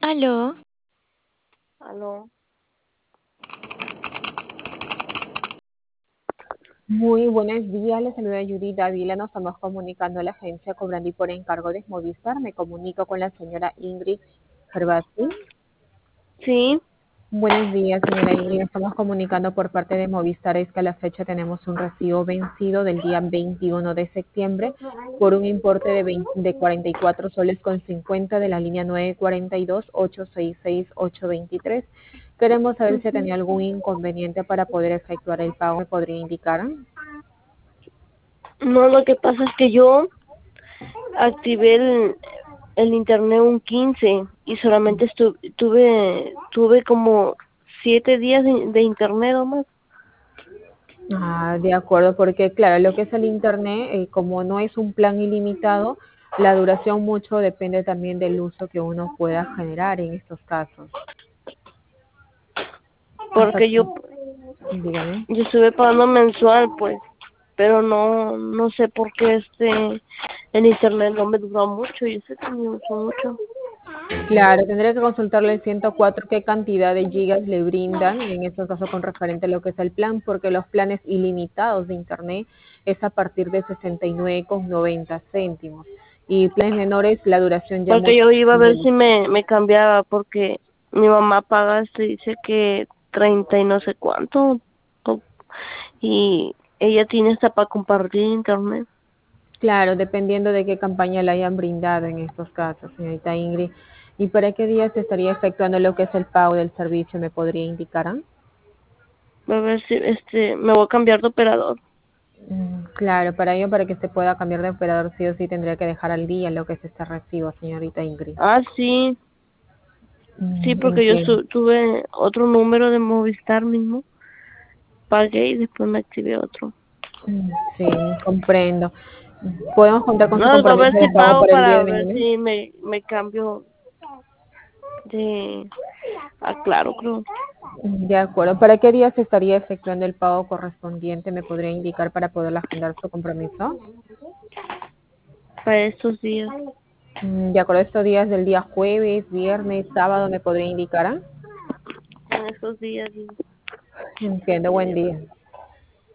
Aló, Aló. Muy buenos días, les saluda Judith Dávila, nos estamos comunicando a la agencia cobrando y por encargo de Movistar. Me comunico con la señora Ingrid Gervasi. Sí, Buenos días, señora Ingrid, estamos comunicando por parte de Movistar, es que a la fecha tenemos un recibo vencido del día 21 de septiembre por un importe de 44 soles con 50 de la línea 942-866-823. Queremos saber si tenía algún inconveniente para poder efectuar el pago, ¿me podría indicar? no, lo que pasa es que yo activé el internet un 15 y solamente tuve como 7 días de internet o más. Ah, de acuerdo, porque claro, lo que es el internet, como no es un plan ilimitado, la duración mucho depende también del uso que uno pueda generar en estos casos. Hasta Porque yo, dígame. yo estuve pagando mensual, pues, pero no sé por qué el internet no me duró mucho, yo sé que me usó mucho. Claro, tendría que consultarle el 104 qué cantidad de gigas le brindan, en estos casos con referente a lo que es el plan, porque los planes ilimitados de internet es a partir de 69,90 céntimos. Y planes menores, la duración ya Porque mucho. yo iba a ver si me cambiaba, porque mi mamá paga, se dice que 30 y no sé cuánto, o- y ella tiene hasta para compartir internet. Claro, dependiendo de qué campaña le hayan brindado en estos casos, señorita Ingrid. ¿Y para qué día se estaría efectuando lo que es el pago del servicio? ¿Me podría indicar? A ver si me voy a cambiar de operador. Claro, para ello, para que se pueda cambiar de operador, sí o sí tendría que dejar al día lo que es este recibo, señorita Ingrid. Ah, sí, sí, porque yo Entiendo. tuve otro número de Movistar mismo, pagué y después me activé otro. Sí, comprendo. ¿Podemos contar con su No, voy a ver compromiso si de pago pago para el día para de ver mañana? si me cambio de... Ah, claro, creo. De acuerdo. ¿Para qué día se estaría efectuando el pago correspondiente? ¿Me podría indicar para poder agendar su compromiso? Para estos días. De acuerdo a estos días del día jueves, viernes, sábado, ¿me podría indicar? En estos días. Entiendo, buen día.